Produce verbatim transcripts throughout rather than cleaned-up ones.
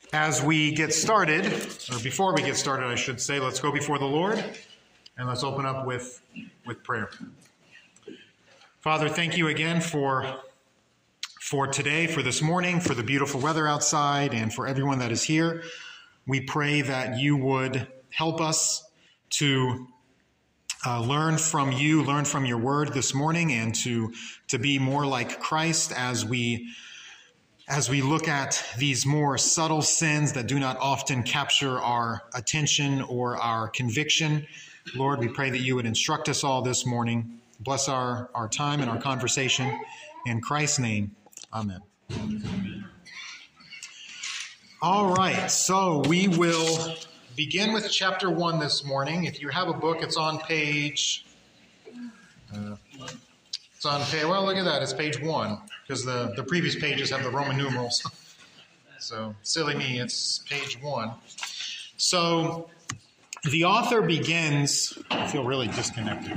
As we get started, or before we get started, I should say, let's go before the Lord and let's open up with, with prayer. Father, thank you again for, for today, for this morning, for the beautiful weather outside, and for everyone that is here. We pray that you would help us to uh, learn from you, learn from your word this morning, and to, to be more like Christ as we As we look at these more subtle sins that do not often capture our attention or our conviction. Lord, we pray that you would instruct us all this morning. Bless our, our time and our conversation. In Christ's name, amen. All right, so we will begin with chapter one this morning. If you have a book, it's on page... Uh, It's on page, well, look at that, it's page one, because the, the previous pages have the Roman numerals. So, silly me, it's page one. So, the author begins, I feel really disconnected.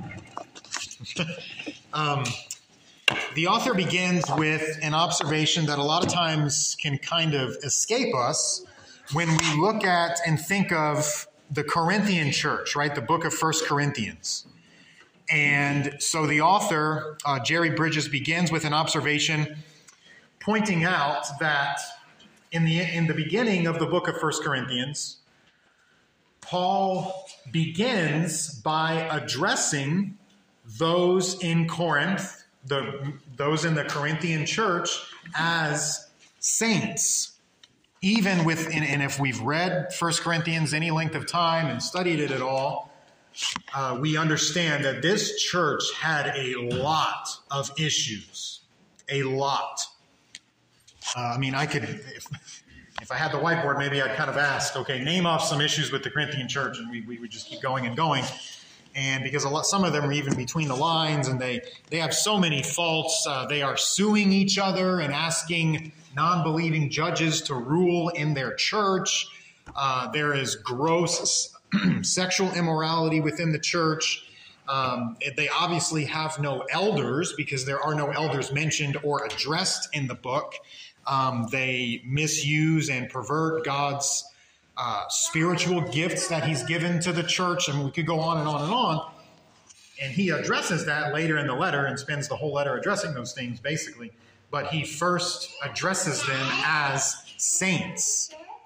um, the author begins with an observation that a lot of times can kind of escape us when we look at and think of the Corinthian church, right? The book of First Corinthians. And so the author, uh, Jerry Bridges, begins with an observation pointing out that in the in the beginning of the book of First Corinthians, Paul begins by addressing those in Corinth, the those in the Corinthian church, as saints. Even with, and, and if we've read First Corinthians any length of time and studied it at all, Uh, we understand that this church had a lot of issues, a lot. Uh, I mean, I could, if, if I had the whiteboard, maybe I'd kind of ask, okay, name off some issues with the Corinthian church, and we, we would just keep going and going. And because a lot, some of them are even between the lines, and they, they have so many faults. Uh, they are suing each other and asking non-believing judges to rule in their church. Uh, there is gross sexual immorality within the church. Um, they obviously have no elders because there are no elders mentioned or addressed in the book. Um, they misuse and pervert God's uh, spiritual gifts that he's given to the church. I mean, we could go on and on and on. And he addresses that later in the letter and spends the whole letter addressing those things, basically. But he first addresses them as saints.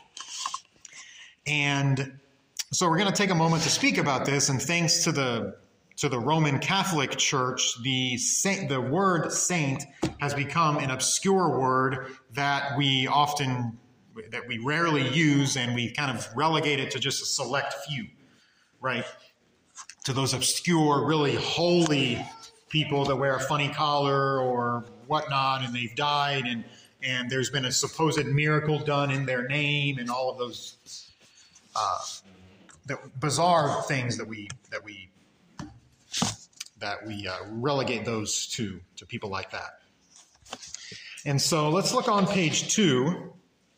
And so we're going to take a moment to speak about this, and thanks to the to the Roman Catholic Church, the saint, the word saint has become an obscure word that we often, that we rarely use, and we kind of relegate it to just a select few, right? To those obscure, really holy people that wear a funny collar or whatnot, and they've died, and and there's been a supposed miracle done in their name, and all of those Uh, the bizarre things that we that we that we uh, relegate those to to people like that. And so let's look on page two,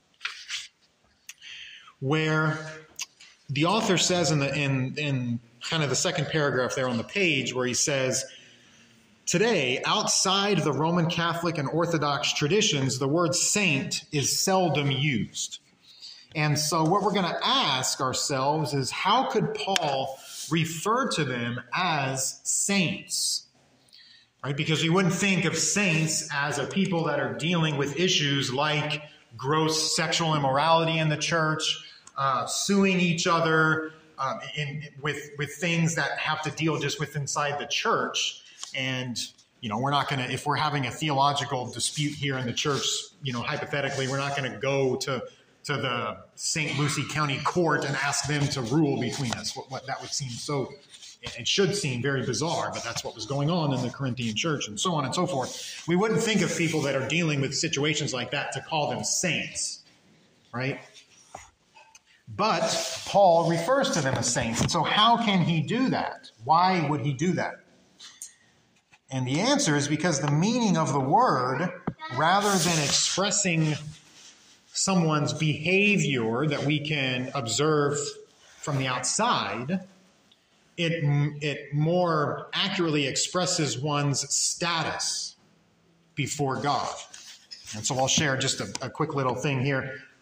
where the author says in the in in kind of the second paragraph there on the page, where he says, "Today, outside the Roman Catholic and Orthodox traditions, the word saint is seldom used." And so what we're going to ask ourselves is, how could Paul refer to them as saints? Right? Because we wouldn't think of saints as a people that are dealing with issues like gross sexual immorality in the church, uh, suing each other uh, in, with, with things that have to deal just with inside the church. And, you know, we're not going to, if we're having a theological dispute here in the church, you know, hypothetically, we're not going to go to to the Saint Lucie County Court and ask them to rule between us. What, what that would seem so, it should seem very bizarre, but that's what was going on in the Corinthian church, and so on and so forth. We wouldn't think of people that are dealing with situations like that to call them saints, right? But Paul refers to them as saints. And so how can he do that? Why would he do that? And the answer is because the meaning of the word, rather than expressing someone's behavior that we can observe from the outside, it, it more accurately expresses one's status before God. And so I'll share just a, a quick little thing here.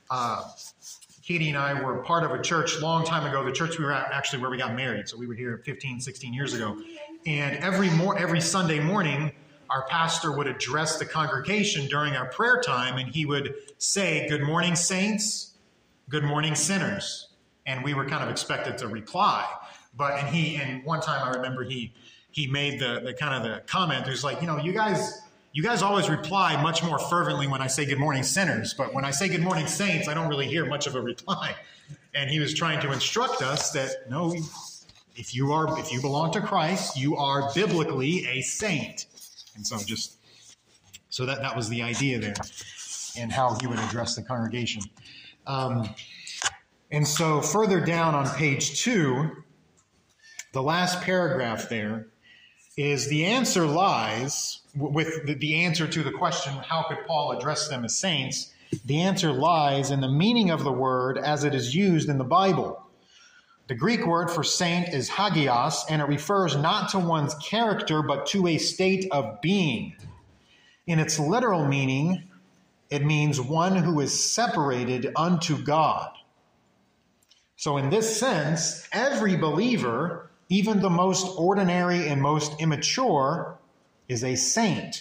uh, Katie and I were part of a church a long time ago, the church we were at actually where we got married. So we were here fifteen, sixteen years ago. And every mor- every Sunday morning, our pastor would address the congregation during our prayer time, and he would say, "Good morning, saints. Good morning, sinners." And we were kind of expected to reply. But, and he, and one time I remember he, he made the, the kind of the comment, it was like, you know, you guys, you guys always reply much more fervently when I say good morning, sinners. But when I say good morning, saints, I don't really hear much of a reply. And he was trying to instruct us that, no, if you are, if you belong to Christ, you are biblically a saint. And so just, so that, that was the idea there and how he would address the congregation. Um, and so further down on page two, the last paragraph there is the answer lies with the, the answer to the question, how could Paul address them as saints? The answer lies in the meaning of the word as it is used in the Bible. The Greek word for saint is hagios, and it refers not to one's character, but to a state of being. In its literal meaning, it means one who is separated unto God. So in this sense, every believer, even the most ordinary and most immature, is a saint.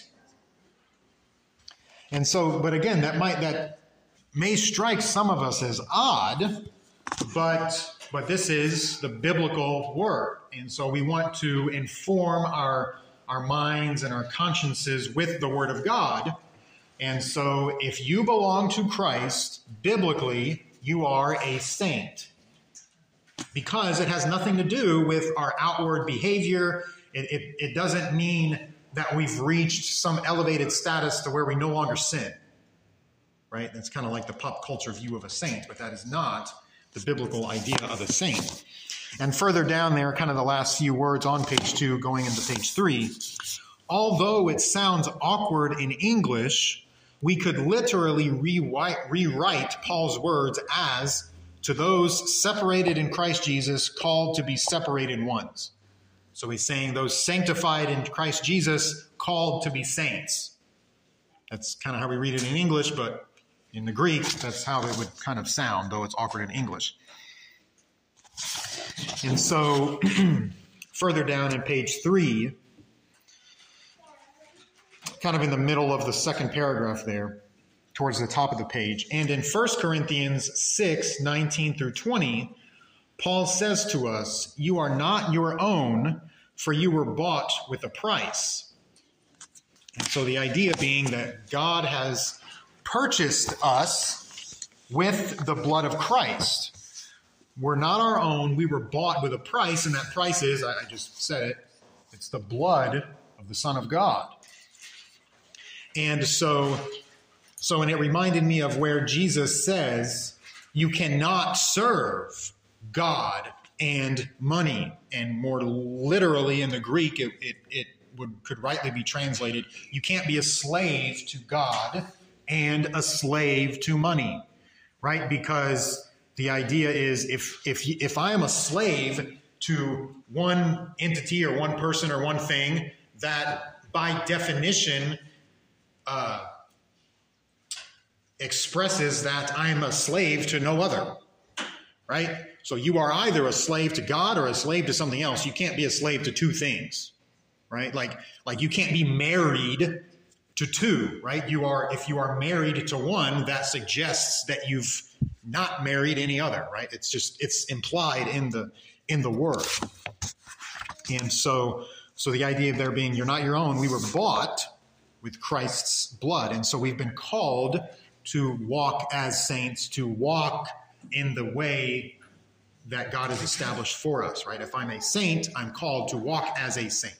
And so, but again, that might, that may strike some of us as odd, but But this is the biblical word. And so we want to inform our, our minds and our consciences with the word of God. And so if you belong to Christ, biblically, you are a saint. Because it has nothing to do with our outward behavior. It, it, it doesn't mean that we've reached some elevated status to where we no longer sin. Right? That's kind of like the pop culture view of a saint, but that is not the biblical idea of a saint. And further down there, kind of the last few words on page two, going into page three, although it sounds awkward in English, we could literally rewrite, rewrite Paul's words as, to those separated in Christ Jesus, called to be separated ones. So he's saying those sanctified in Christ Jesus, called to be saints. That's kind of how we read it in English, but in the Greek, that's how it would kind of sound, though it's awkward in English. And so, further down in page three, kind of in the middle of the second paragraph there, towards the top of the page, and in First Corinthians six, nineteen through twenty, Paul says to us, "You are not your own, for you were bought with a price." And so the idea being that God has purchased us with the blood of Christ. We're not our own. We were bought with a price, and that price is, I just said it, it's the blood of the Son of God. And so, so, and it reminded me of where Jesus says, you cannot serve God and money. And more literally in the Greek, it, it, it would, could rightly be translated, you can't be a slave to God and a slave to money, right? Because the idea is if if if I am a slave to one entity or one person or one thing, that by definition uh, expresses that I'm a slave to no other, right? So you are either a slave to God or a slave to something else. You can't be a slave to two things, right? Like like you can't be married to two, right? You are, if you are married to one, that suggests that you've not married any other, right? It's just, it's implied in the, in the word. And so, so the idea of there being, you're not your own, we were bought with Christ's blood. And so we've been called to walk as saints, to walk in the way that God has established for us, right? If I'm a saint, I'm called to walk as a saint.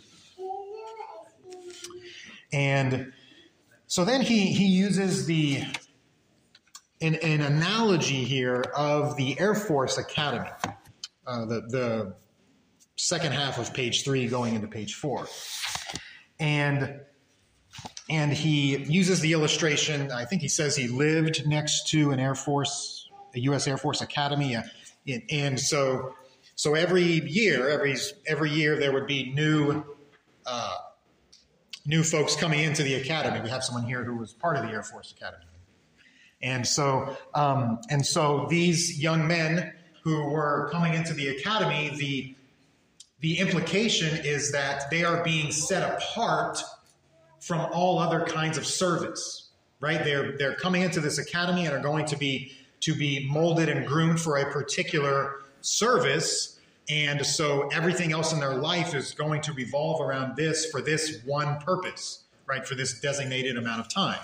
And so then he, he uses the an, an analogy here of the Air Force Academy, uh, the, the second half of page three going into page four. And, and he uses the illustration, I think he says he lived next to an Air Force, a U S Air Force Academy. Uh, and so, so every year, every, every year there would be new uh new folks coming into the academy. We have someone here who was part of the Air Force Academy. And so, um, and so these young men who were coming into the academy, the, the implication is that they are being set apart from all other kinds of service, right? They're, they're coming into this academy and are going to be, to be molded and groomed for a particular service. And so everything else in their life is going to revolve around this for this one purpose, right? For this designated amount of time.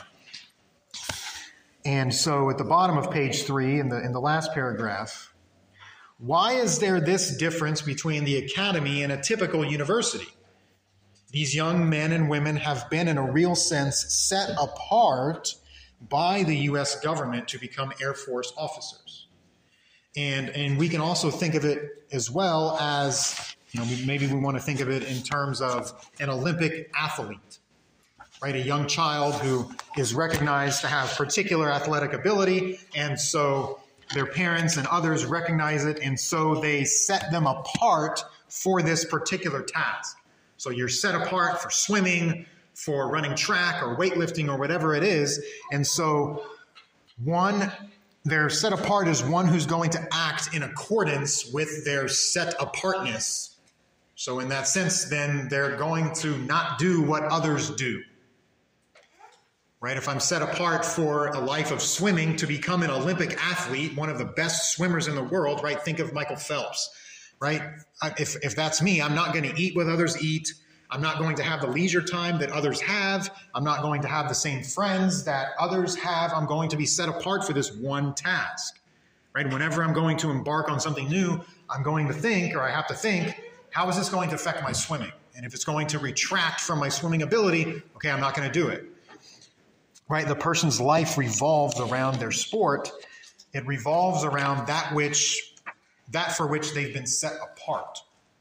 And so at the bottom of page three, in the, in the last paragraph, why is there this difference between the academy and a typical university? These young men and women have been, in a real sense, set apart by the U S government to become Air Force officers. And, and we can also think of it as well as, you know, maybe we want to think of it in terms of an Olympic athlete, right? A young child who is recognized to have particular athletic ability, and so their parents and others recognize it, and so they set them apart for this particular task. So you're set apart for swimming, for running track or weightlifting or whatever it is. And so one, they're set apart as one who's going to act in accordance with their set apartness. So in that sense, then they're going to not do what others do. Right? If I'm set apart for a life of swimming to become an Olympic athlete, one of the best swimmers in the world, right? Think of Michael Phelps, right? If, if that's me, I'm not going to eat what others eat. I'm not going to have the leisure time that others have. I'm not going to have the same friends that others have. I'm going to be set apart for this one task, right? Whenever I'm going to embark on something new, I'm going to think, or I have to think, how is this going to affect my swimming? And if it's going to retract from my swimming ability, okay, I'm not going to do it. Right? The person's life revolves around their sport. It revolves around that which, that for which they've been set apart.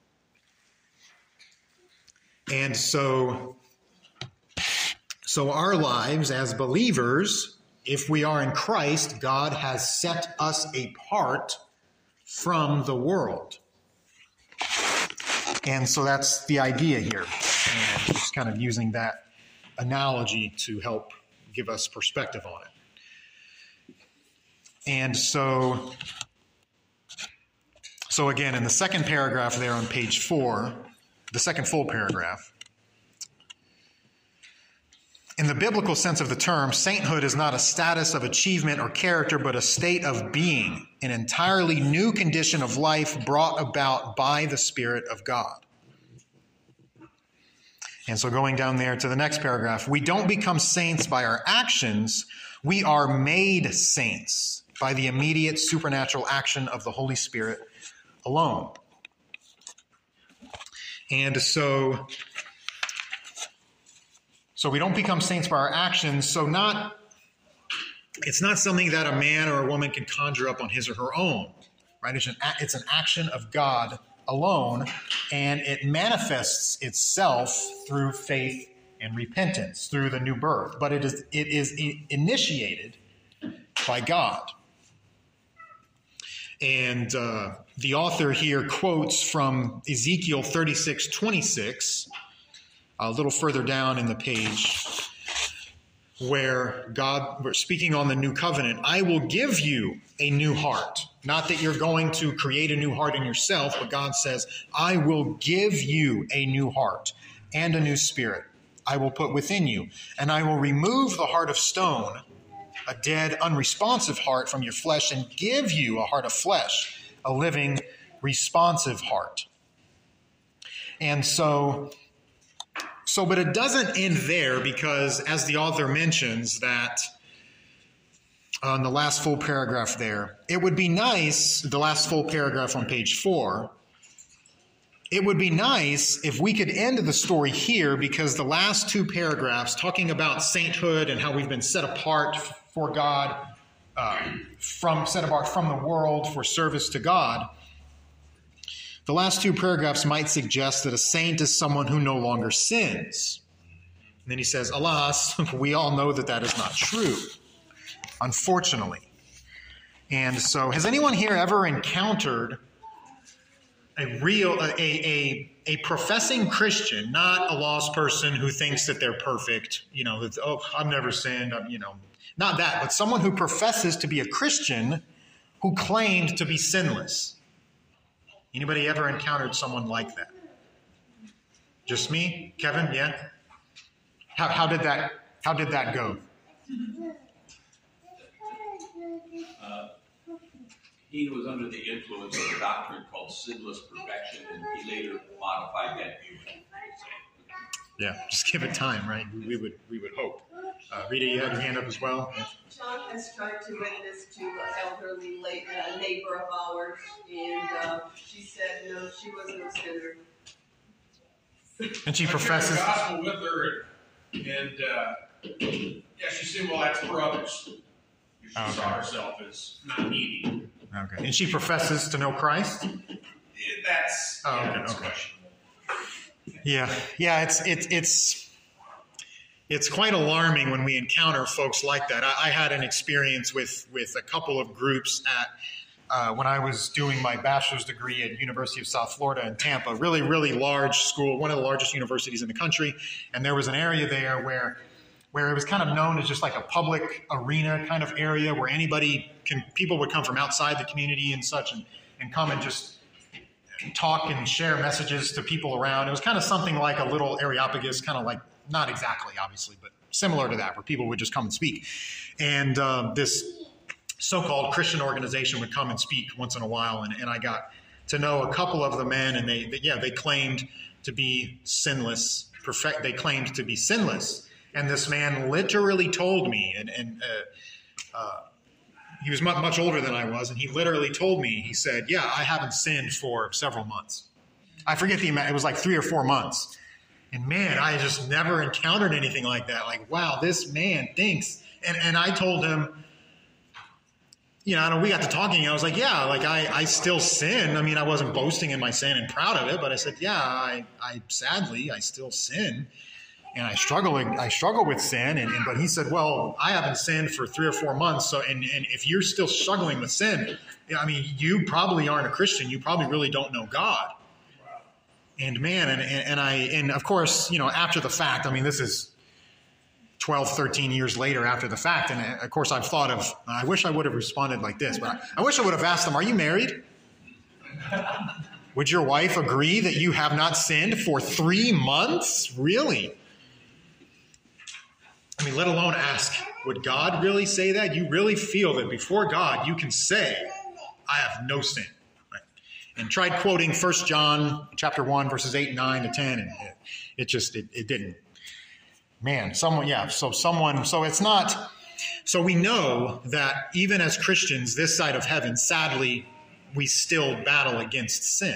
And so, so our lives as believers, if we are in Christ, God has set us apart from the world. And so that's the idea here. And just kind of using that analogy to help give us perspective on it. And so, so again, in the second paragraph there on page four, the second full paragraph, in the biblical sense of the term, sainthood is not a status of achievement or character, but a state of being, an entirely new condition of life brought about by the Spirit of God. And so going down there to the next paragraph, we don't become saints by our actions. We are made saints by the immediate supernatural action of the Holy Spirit alone. And so, so we don't become saints by our actions. So not, it's not something that a man or a woman can conjure up on his or her own, right? It's an, it's an action of God alone, and it manifests itself through faith and repentance, through the new birth. But it is it is initiated by God. And uh, the author here quotes from Ezekiel thirty-six twenty-six, a little further down in the page, where God, speaking on the new covenant, I will give you a new heart. Not that you're going to create a new heart in yourself, but God says, I will give you a new heart and a new spirit I will put within you. And I will remove the heart of stone, a dead, unresponsive heart from your flesh, and give you a heart of flesh, a living, responsive heart. And so, so, but it doesn't end there, because as the author mentions that on the last full paragraph there, it would be nice, the last full paragraph on page four, it would be nice if we could end the story here, because the last two paragraphs talking about sainthood and how we've been set apart for God, uh, from set apart from the world for service to God, the last two paragraphs might suggest that a saint is someone who no longer sins. And then he says, alas, we all know that that is not true, unfortunately. And so, has anyone here ever encountered a real, a, a, a professing Christian, not a lost person who thinks that they're perfect, you know, that, oh, I've never sinned, I'm, you know, Not that, but someone who professes to be a Christian who claimed to be sinless. Anybody ever encountered someone like that? Just me? Kevin? Yeah? How, how did that how did that go? Uh, he was under the influence of a doctrine called sinless perfection, and he later modified that view. Yeah, just give it time, right? We would we would hope. Uh, Rita, you had your hand up as well. John has tried to witness to an elderly late, uh, neighbor of ours, and uh, she said no, she wasn't a sinner. And she professes. I shared the gospel with her, and, and uh, yeah, she said, "Well, that's for others." She Okay. saw herself as not needy. Okay. And she professes to know Christ? Yeah, that's Oh, yeah, okay, that's okay. questionable. Yeah. Yeah, it's it's it's it's quite alarming when we encounter folks like that. I, I had an experience with with a couple of groups at uh, when I was doing my bachelor's degree at University of South Florida in Tampa, really, really large school, one of the largest universities in the country. And there was an area there where where it was kind of known as just like a public arena kind of area where anybody can, people would come from outside the community and such and, and come and just talk and share messages to people around. It was kind of something like a little Areopagus, kind of like, not exactly, obviously, but similar to that, where people would just come and speak. And um, this so-called Christian organization would come and speak once in a while, and, and I got to know a couple of the men, and they, they yeah, they claimed to be sinless, perfect. They claimed to be sinless. And this man literally told me, and, and uh, uh, he was much, much older than I was, and he literally told me, he said, yeah, I haven't sinned for several months. I forget the amount, it was like three or four months. And man, I just never encountered anything like that. Like, wow, this man thinks. And and I told him, you know, I know we got to talking, and I was like, yeah, like I, I still sin. I mean, I wasn't boasting in my sin and proud of it, but I said, yeah, I, I sadly, I still sin. And I struggle, I struggle with sin. And, and but he said, well, I haven't sinned for three or four months. So, and, and if you're still struggling with sin, I mean, you probably aren't a Christian. You probably really don't know God. And man, and, and I, and of course, you know, after the fact, I mean, this is twelve, thirteen years later after the fact. And of course, I've thought of, I wish I would have responded like this, but I, I wish I would have asked them, are you married? Would your wife agree that you have not sinned for three months? Really? I mean, let alone ask, would God really say that? You really feel that before God, you can say, I have no sin. Right? And tried quoting First John chapter one, verses eight, nine to ten, and it, it just, it, it didn't. Man, someone, yeah, so someone, so it's not, so we know that even as Christians, this side of heaven, sadly, we still battle against sin.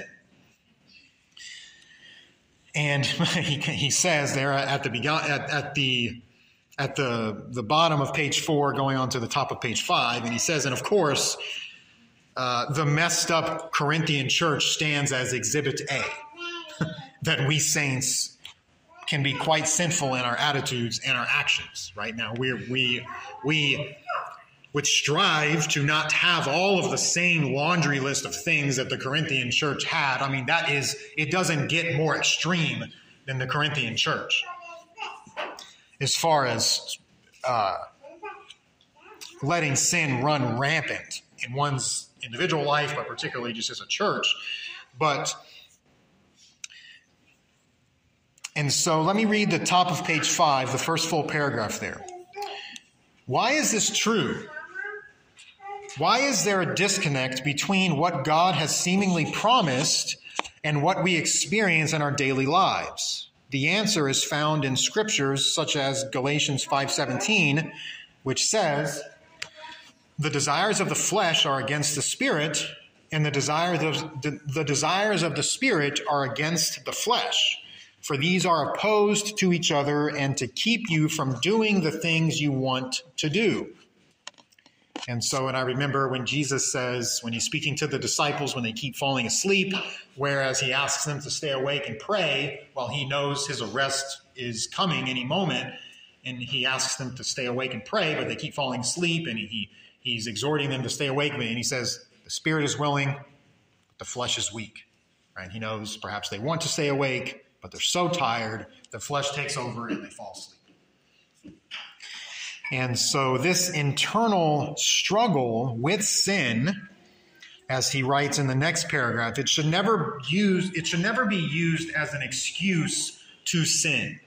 And he, he says there at the, at, at the, at the, the bottom of page four, going on to the top of page five, and he says, and of course, uh, the messed up Corinthian church stands as exhibit A, that we saints can be quite sinful in our attitudes and our actions. Right now, we we we would strive to not have all of the same laundry list of things that the Corinthian church had. I mean, that is, it doesn't get more extreme than the Corinthian church as far as uh, letting sin run rampant in one's individual life, but particularly just as a church. But, and so let me read the top of page five, the first full paragraph there. Why is this true? Why is there a disconnect between what God has seemingly promised and what we experience in our daily lives? The answer is found in scriptures such as Galatians five seventeen, which says, the desires of the flesh are against the spirit, and the desires of the, the desires of the spirit are against the flesh. For these are opposed to each other and to keep you from doing the things you want to do. And so, and I remember when Jesus says, when he's speaking to the disciples when they keep falling asleep, whereas he asks them to stay awake and pray while he knows his arrest is coming any moment, and he asks them to stay awake and pray, but they keep falling asleep, and he he's exhorting them to stay awake, and he says, the spirit is willing, but the flesh is weak. Right? He knows perhaps they want to stay awake, but they're so tired, the flesh takes over and they fall asleep. And so this internal struggle with sin, as he writes in the next paragraph, it should never use, it should never be used as an excuse to sin.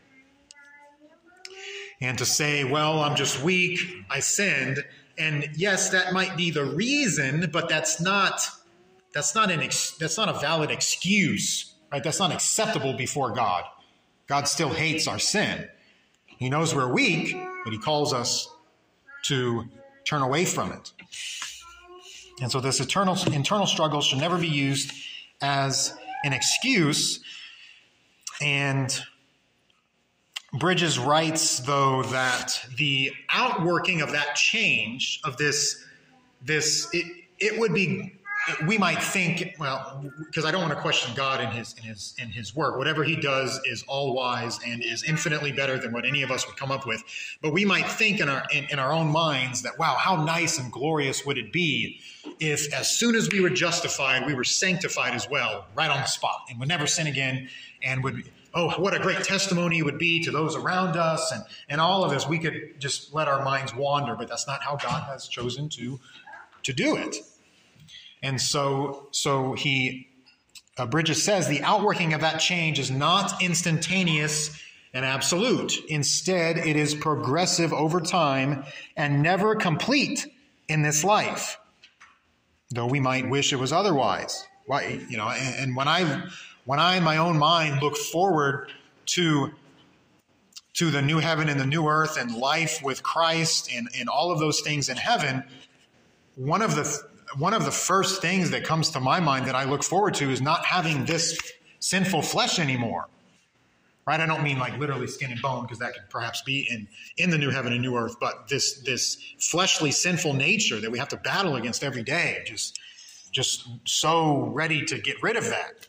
And to say, well, I'm just weak, I sinned. And yes, that might be the reason, but that's not that's not an ex, that's not a valid excuse, right? That's not acceptable before God. God still hates our sin. He knows we're weak, but he calls us to turn away from it. And so this eternal internal struggle should never be used as an excuse. And Bridges writes, though, that the outworking of that change, of this, this it, it would be, we might think, well, because I don't want to question God in his in his in his work. Whatever he does is all wise and is infinitely better than what any of us would come up with. But we might think in our in, in our own minds that, wow, how nice and glorious would it be if as soon as we were justified, we were sanctified as well, right on the spot, and would never sin again, and would, oh, what a great testimony it would be to those around us, and, and all of this. We could just let our minds wander, but that's not how God has chosen to, to do it. And so, so he, uh, Bridges says, the outworking of that change is not instantaneous and absolute. Instead, it is progressive over time and never complete in this life, though we might wish it was otherwise. Why, you know, and, and when I, when I in my own mind look forward to, to the new heaven and the new earth and life with Christ and, and all of those things in heaven, one of the One of the first things that comes to my mind that I look forward to is not having this sinful flesh anymore, right? I don't mean like literally skin and bone, because that could perhaps be in, in the new heaven and new earth, but this this fleshly sinful nature that we have to battle against every day, just, just so ready to get rid of that.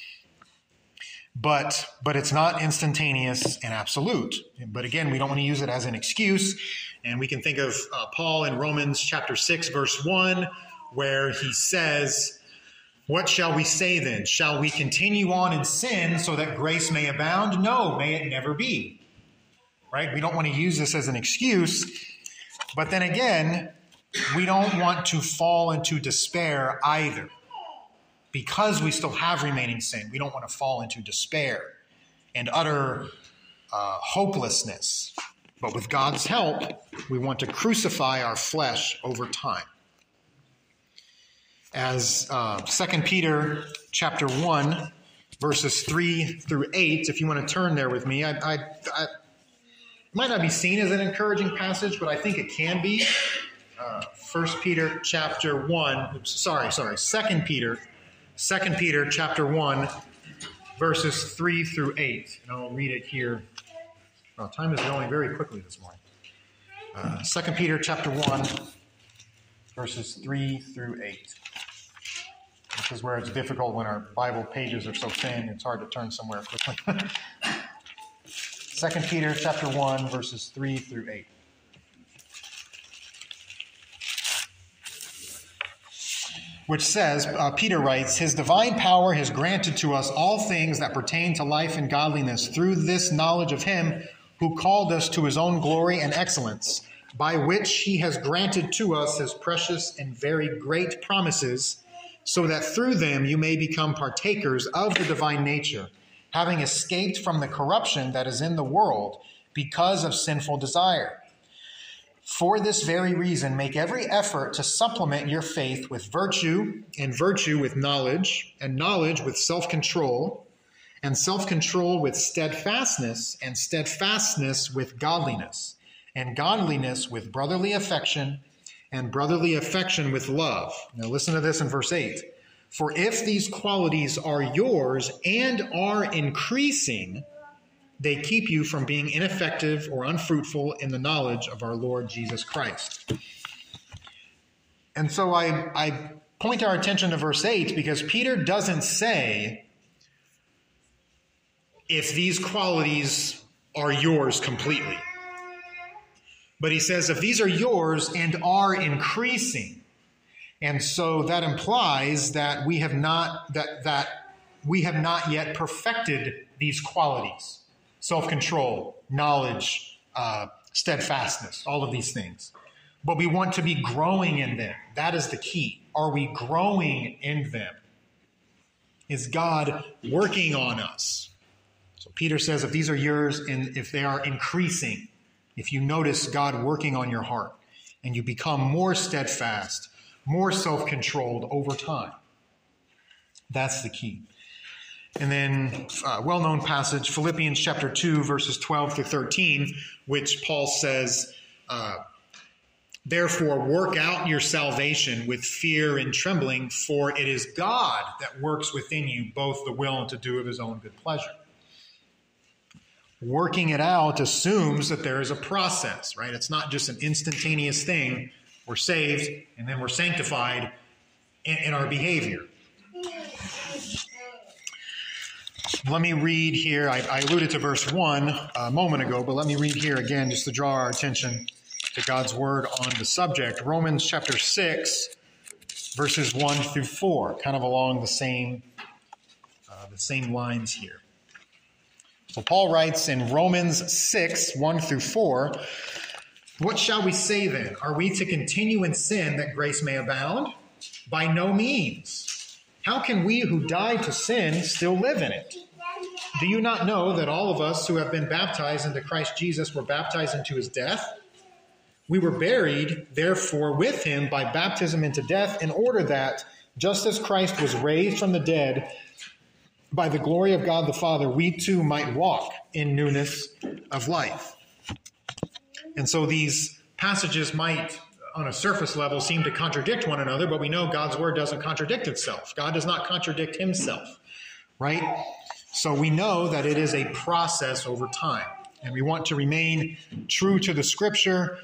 But, but it's not instantaneous and absolute. But again, we don't want to use it as an excuse. And we can think of uh, Paul in Romans chapter six, verse one, where he says, what shall we say then? Shall we continue on in sin so that grace may abound? No, may it never be. Right? We don't want to use this as an excuse. But then again, we don't want to fall into despair either. Because we still have remaining sin, we don't want to fall into despair and utter uh, hopelessness. But with God's help, we want to crucify our flesh over time. As uh, Second Peter chapter one, verses three through eight, if you want to turn there with me, I, I, I, it might not be seen as an encouraging passage, but I think it can be. Uh, First Peter chapter one, oops, sorry, sorry, Second Peter, Second Peter chapter one, verses three through eight, and I'll read it here. Well, time is going very quickly this morning. Uh, Second Peter chapter one, verses three through eight. This is where it's difficult when our Bible pages are so thin, it's hard to turn somewhere quickly. Second Peter chapter one, verses three through eight. Which says, uh, Peter writes, his divine power has granted to us all things that pertain to life and godliness through this knowledge of him who called us to his own glory and excellence, by which he has granted to us his precious and very great promises, so that through them you may become partakers of the divine nature, having escaped from the corruption that is in the world because of sinful desire. For this very reason, make every effort to supplement your faith with virtue, and virtue with knowledge, and knowledge with self-control, and self-control with steadfastness, and steadfastness with godliness, and godliness with brotherly affection, and brotherly affection with love. Now listen to this in verse eight. For if these qualities are yours and are increasing, they keep you from being ineffective or unfruitful in the knowledge of our Lord Jesus Christ. And so I, I point our attention to verse eight because Peter doesn't say if these qualities are yours completely. But he says, if these are yours and are increasing, and so that implies that we have not that that we have not yet perfected these qualities: self-control, knowledge, uh, steadfastness, all of these things. But we want to be growing in them. That is the key. Are we growing in them? Is God working on us? So Peter says if these are yours and if they are increasing, if you notice God working on your heart and you become more steadfast, more self-controlled over time, that's the key. And then a well-known passage, Philippians chapter two, verses twelve through thirteen, which Paul says, uh, therefore work out your salvation with fear and trembling, for it is God that works within you both the will and to do of his own good pleasure. Working it out assumes that there is a process, right? It's not just an instantaneous thing. We're saved and then we're sanctified in, in our behavior. Let me read here. I, I alluded to verse one a moment ago, but let me read here again just to draw our attention to God's word on the subject. Romans chapter six, verses one through four, kind of along the same, uh, the same lines here. So Paul writes in Romans six, one through four, what shall we say then? Are we to continue in sin that grace may abound? By no means. How can we who died to sin still live in it? Do you not know that all of us who have been baptized into Christ Jesus were baptized into his death? We were buried, therefore, with him by baptism into death, in order that, just as Christ was raised from the dead by the glory of God the Father, we too might walk in newness of life. And so these passages might, on a surface level, seem to contradict one another, but we know God's word doesn't contradict itself. God does not contradict himself, right? So we know that it is a process over time, and we want to remain true to the scripture.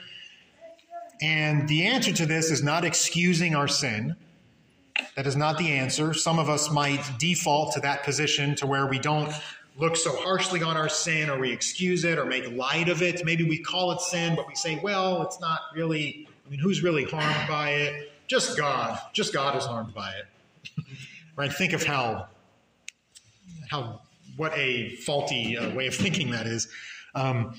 And the answer to this is not excusing our sin. That is not the answer. Some of us might default to that position to where we don't look so harshly on our sin, or we excuse it or make light of it. Maybe we call it sin, but we say, well, it's not really, I mean, who's really harmed by it? Just God. Just God is harmed by it. Right? Think of how, how, what a faulty uh, way of thinking that is. Um,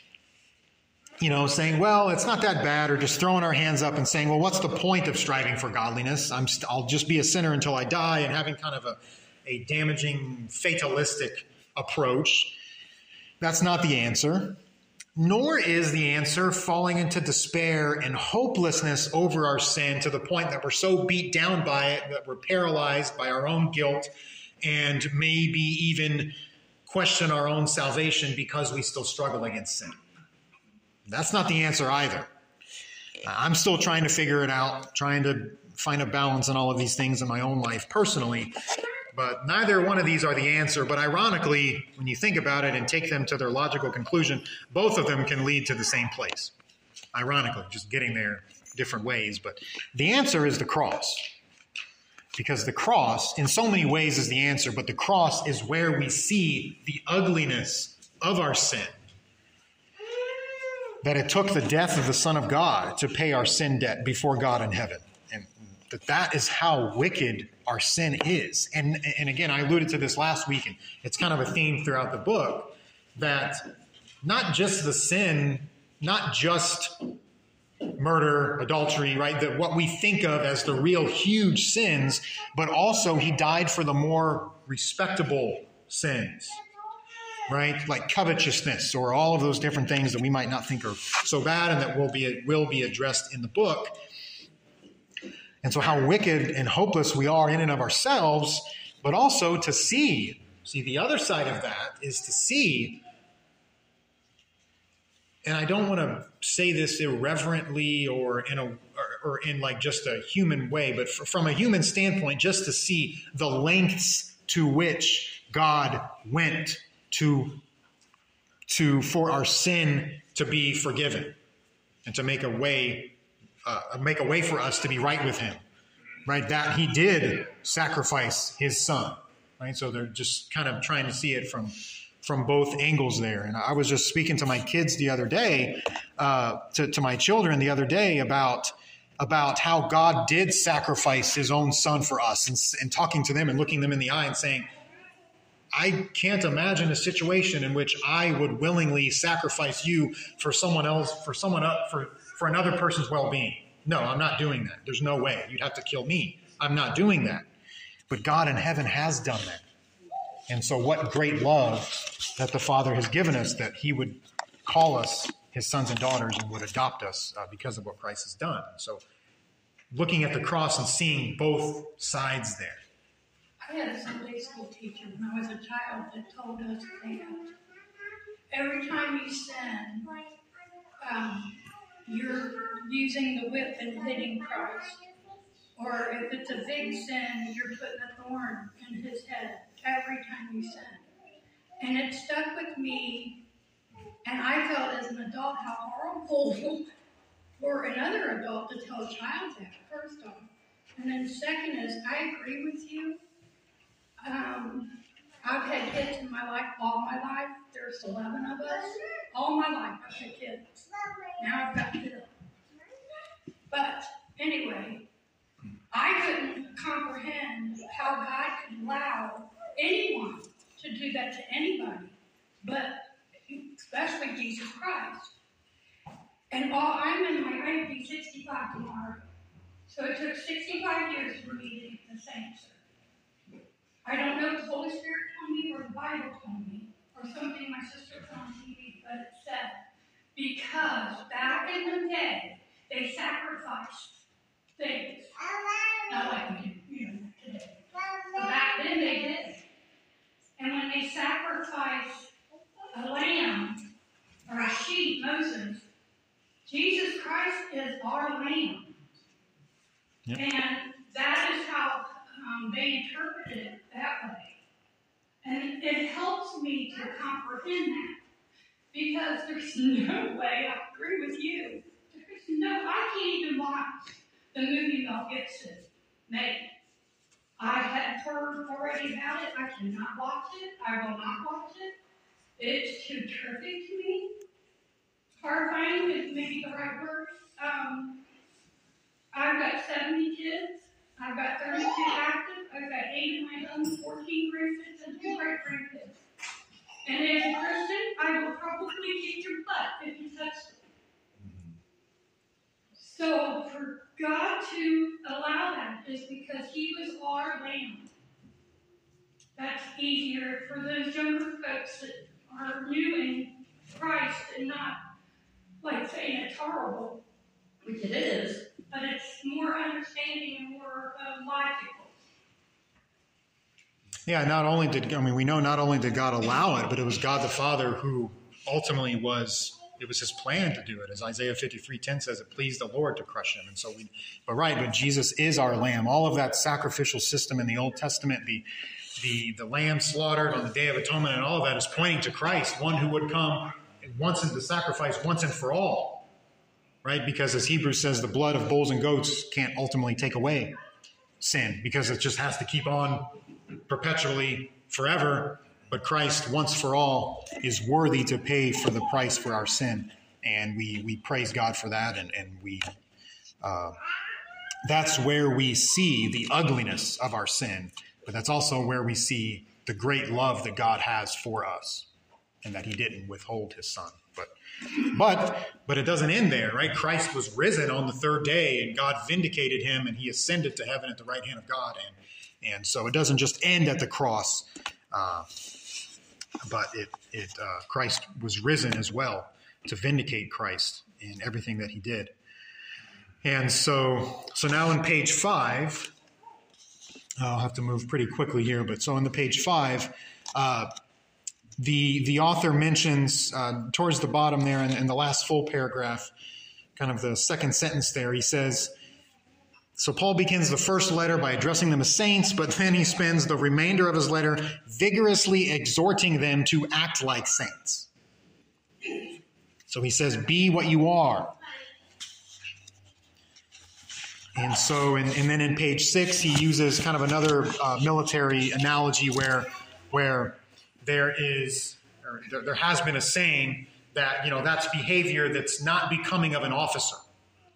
you know, saying, well, it's not that bad, or just throwing our hands up and saying, well, what's the point of striving for godliness? I'm st- I'll just be a sinner until I die, and having kind of a, a damaging, fatalistic approach. That's not the answer. Nor is the answer falling into despair and hopelessness over our sin to the point that we're so beat down by it that we're paralyzed by our own guilt and maybe even question our own salvation because we still struggle against sin. That's not the answer either. I'm still trying to figure it out, trying to find a balance in all of these things in my own life personally. But neither one of these are the answer. But ironically, when you think about it and take them to their logical conclusion, both of them can lead to the same place. Ironically, just getting there different ways. But the answer is the cross. Because the cross, in so many ways, is the answer. But the cross is where we see the ugliness of our sin. That it took the death of the Son of God to pay our sin debt before God in heaven. And that that is how wicked our sin is. And, and again, I alluded to this last week, and it's kind of a theme throughout the book, that not just the sin, not just murder, adultery, right, that what we think of as the real huge sins, but also he died for the more respectable sins. Right? Like covetousness, or all of those different things that we might not think are so bad and that will be will be addressed in the book. And so how wicked and hopeless we are in and of ourselves, but also to see, see the other side of that is to see, and I don't want to say this irreverently or in a or, or in like just a human way, but for, from a human standpoint, just to see the lengths to which God went to, to for our sin to be forgiven and to make a way, uh, make a way for us to be right with him, right? That he did sacrifice his son, right? So they're just kind of trying to see it from, from both angles there. And I was just speaking to my kids the other day, uh, to, to my children the other day about, about how God did sacrifice his own son for us, and, and talking to them and looking them in the eye and saying, I can't imagine a situation in which I would willingly sacrifice you for someone else, for someone up, for, for another person's well-being. No, I'm not doing that. There's no way. You'd have to kill me. I'm not doing that. But God in heaven has done that. And so what great love that the Father has given us, that he would call us his sons and daughters and would adopt us uh, because of what Christ has done. So looking at the cross and seeing both sides there. I had a Sunday school teacher when I was a child that told us that every time you sin, um, you're using the whip and hitting Christ. Or if it's a big sin, you're putting a thorn in his head every time you sin. And it stuck with me, and I felt as an adult how horrible for another adult to tell a child that, first off. And then second is, I agree with you. Um, I've had kids in my life all my life. There's eleven of us. All my life I've had kids. Now I've got two. But anyway, I couldn't comprehend how God could allow anyone to do that to anybody, but especially Jesus Christ. And all I'm in my, I'd be sixty-five tomorrow. So it took sixty-five years for me to get the same answer. I don't know if the Holy Spirit told me or the Bible told me or something my sister put on T V, but it said, because back in the day, they sacrificed things. Not like we do, you know, today. But back then they did. And when they sacrificed a lamb or a sheep, Moses, Jesus Christ is our lamb. Yep. And that is how um, they interpreted it that way. And it helps me to comprehend that. Because there's no way, I agree with you. There's no, I can't even watch the movie Mel Gibson made. I had heard already about it. I cannot watch it. I will not watch it. It's too terrific to me. Horrifying is maybe the right word. Um, I've got seventy kids. I've got thirty-two active. I've got eight in my home, fourteen grandkids, and two great grandkids. And as a Christian, I will probably kick your butt if you touch them. So for God to allow that is because he was our lamb. That's easier for those younger folks that are new in Christ and not like saying it's horrible, which it is, but it's more understanding and more uh, logical. Yeah, not only did, I mean, we know not only did God allow it, but it was God the Father who ultimately was, it was his plan to do it. As Isaiah fifty-three ten says, it pleased the Lord to crush him. And so we, but right, but Jesus is our lamb. All of that sacrificial system in the Old Testament, the, the, the lamb slaughtered on the Day of Atonement, and all of that is pointing to Christ, one who would come once and to sacrifice once and for all. Right? Because as Hebrews says, the blood of bulls and goats can't ultimately take away sin, because it just has to keep on perpetually forever. But Christ, once for all, is worthy to pay for the price for our sin. And we, we praise God for that. And, and we uh, that's where we see the ugliness of our sin. But that's also where we see the great love that God has for us, and that he didn't withhold his son. But but but it doesn't end there, right? Christ was risen on the third day, and God vindicated him, and he ascended to heaven at the right hand of God. And and so it doesn't just end at the cross, uh, but it it uh, Christ was risen as well to vindicate Christ in everything that he did. And so so now on page five, I'll have to move pretty quickly here, but so on the page five, uh, the the author mentions uh, towards the bottom there in, in the last full paragraph, kind of the second sentence there, he says, so Paul begins the first letter by addressing them as saints, but then he spends the remainder of his letter vigorously exhorting them to act like saints. So he says, be what you are. And so, and, and then in page six, he uses kind of another uh, military analogy where, where there is, or there, there has been a saying that, you know, that's behavior that's not becoming of an officer.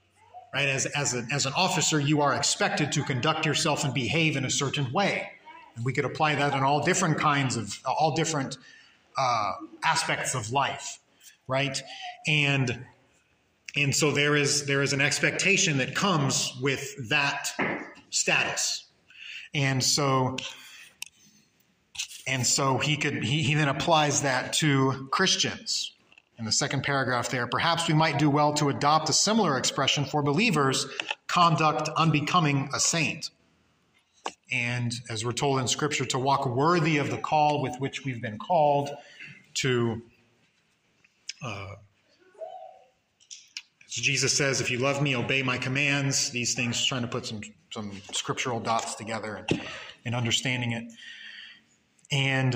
Right? As, as, a, as an officer, you are expected to conduct yourself and behave in a certain way. And we could apply that in all different kinds of, all different uh, aspects of life, right? And and so there is there is an expectation that comes with that status. And so and so he could he, he then applies that to Christians. In the second paragraph there, perhaps we might do well to adopt a similar expression for believers, conduct unbecoming a saint. And as we're told in Scripture, to walk worthy of the call with which we've been called, to, uh, as Jesus says, if you love me, obey my commands. These things, trying to put some, some scriptural dots together and, and understanding it. And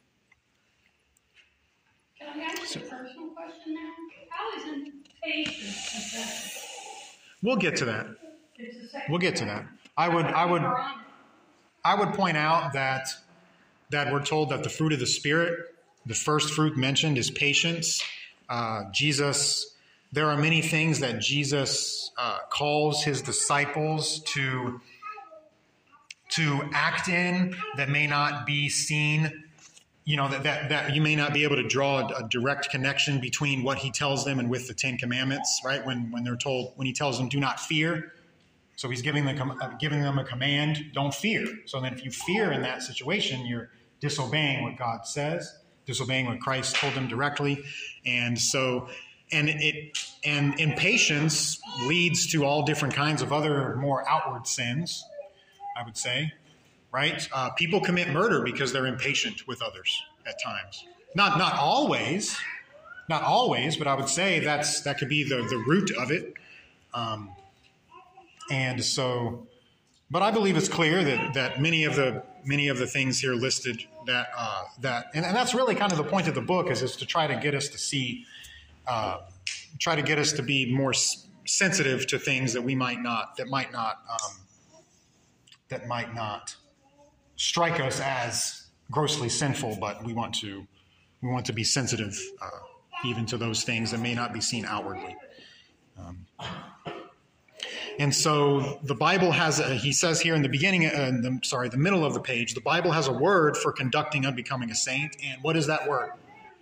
can I ask a personal question now? How is impatience affected? we'll get to that. It's the second We'll get to that. I would, I would, I would point out that that we're told that the fruit of the Spirit, the first fruit mentioned, is patience. Uh, Jesus, there are many things that Jesus uh, calls his disciples to to act in that may not be seen. You know, that, that, that you may not be able to draw a, a direct connection between what he tells them and with the Ten Commandments, right? When when they're told, when he tells them, do not fear. So he's giving them, uh, giving them a command, don't fear. So then if you fear in that situation, you're disobeying what God says, disobeying what Christ told them directly. And so, and it, and impatience leads to all different kinds of other more outward sins, I would say. Right? Uh, people commit murder because they're impatient with others at times. Not not always, not always, but I would say that's that could be the, the root of it. Um, and so, but I believe it's clear that that many of the many of the things here listed that uh, that and, and that's really kind of the point of the book is is to try to get us to see, uh, try to get us to be more s- sensitive to things that we might not that might not um, that might not. strike us as grossly sinful, but we want to we want to be sensitive uh, even to those things that may not be seen outwardly. Um, and so the Bible has, a, he says here in the beginning, uh, in the, sorry, the middle of the page, the Bible has a word for conducting unbecoming a saint. And what is that word?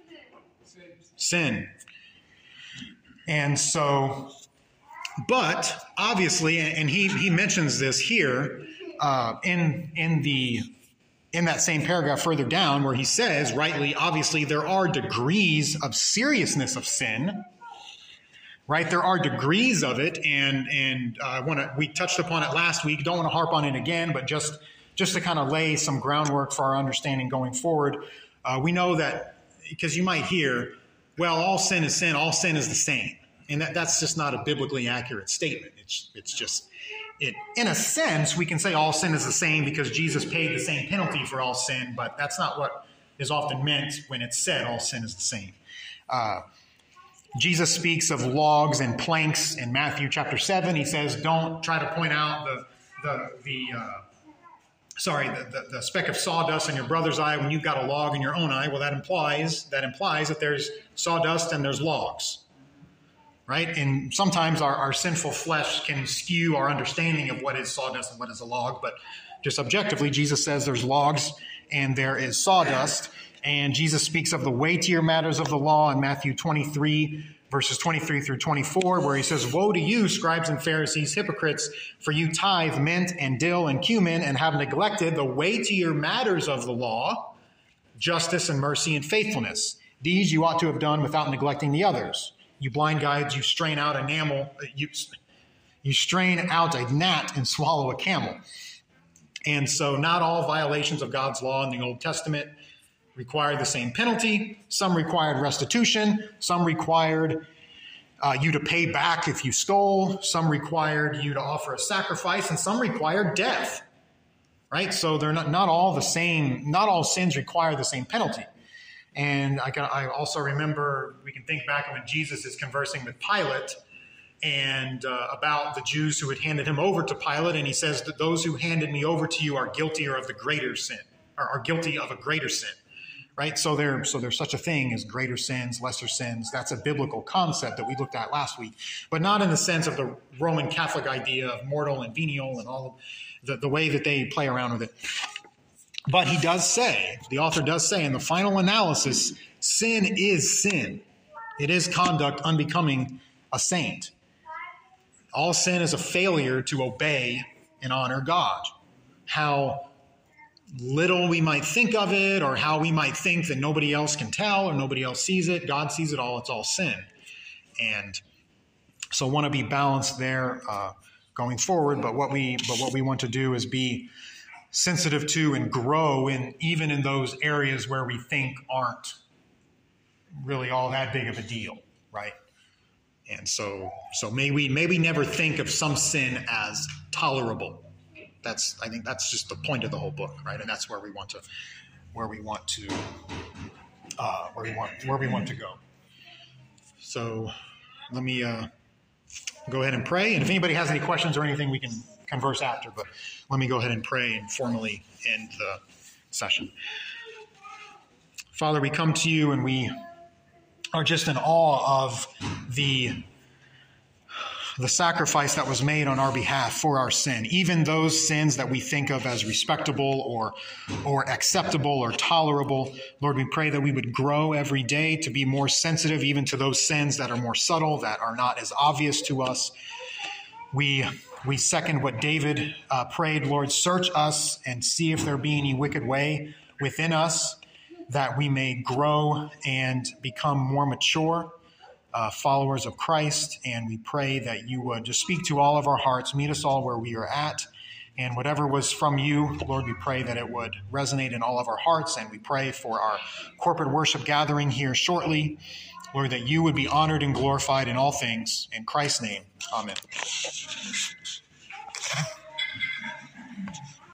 Sin. And so, but obviously, and he, he mentions this here, Uh, in in the in that same paragraph further down where he says, rightly, obviously, there are degrees of seriousness of sin, right? There are degrees of it, and and uh, I want to. We touched upon it last week. Don't want to harp on it again, but just just to kind of lay some groundwork for our understanding going forward. Uh, we know that because you might hear, well, all sin is sin. All sin is the same, and that, that's just not a biblically accurate statement. It's it's just. It, in a sense, we can say all sin is the same because Jesus paid the same penalty for all sin, but that's not what is often meant when it's said all sin is the same. Uh, Jesus speaks of logs and planks in Matthew chapter seven. He says, don't try to point out the, the, the uh, sorry, the, the, the speck of sawdust in your brother's eye when you've got a log in your own eye. Well, that implies, that implies that there's sawdust and there's logs. Right? And sometimes our, our sinful flesh can skew our understanding of what is sawdust and what is a log. But just objectively, Jesus says there's logs and there is sawdust. And Jesus speaks of the weightier matters of the law in Matthew twenty-three, verses twenty-three through twenty-four, where he says, woe to you, scribes and Pharisees, hypocrites, for you tithe mint and dill and cumin and have neglected the weightier matters of the law, justice and mercy and faithfulness. These you ought to have done without neglecting the others. You blind guides, you strain out enamel, you, you strain out a gnat and swallow a camel. And so not all violations of God's law in the Old Testament required the same penalty. Some required restitution. Some required uh, you to pay back if you stole. Some required you to offer a sacrifice, and some required death. Right? So they're not, not all the same. Not all sins require the same penalty. And I, can, I also remember, we can think back when Jesus is conversing with Pilate and uh, about the Jews who had handed him over to Pilate. And he says that those who handed me over to you are guiltier of the greater sin, or are guilty of a greater sin. Right? So, there, so there's such a thing as greater sins, lesser sins. That's a biblical concept that we looked at last week, but not in the sense of the Roman Catholic idea of mortal and venial and all of the, the way that they play around with it. But he does say, the author does say in the final analysis, sin is sin. It is conduct unbecoming a saint. All sin is a failure to obey and honor God. How little we might think of it, or how we might think that nobody else can tell or nobody else sees it, God sees it all. It's all sin. And so I want to be balanced there uh, going forward. But what we but what we want to do is be sensitive to and grow in even in those areas where we think aren't really all that big of a deal, right? And so so may we may we never think of some sin as tolerable. That's I think that's just the point of the whole book, right? And that's where we want to where we want to uh, where we want where we want to go. So let me uh, go ahead and pray. And if anybody has any questions or anything, we can converse after. But let me go ahead and pray and formally end the session. Father, we come to you and we are just in awe of the the sacrifice that was made on our behalf for our sin, even those sins that we think of as respectable or or acceptable or tolerable. Lord, we pray that we would grow every day to be more sensitive even to those sins that are more subtle, that are not as obvious to us. We we second what David uh, prayed, Lord, search us and see if there be any wicked way within us, that we may grow and become more mature Uh, followers of Christ. And we pray that you would just speak to all of our hearts, meet us all where we are at, and whatever was from you, Lord, we pray that it would resonate in all of our hearts. And we pray for our corporate worship gathering here shortly, Lord, that you would be honored and glorified in all things. In Christ's name, amen.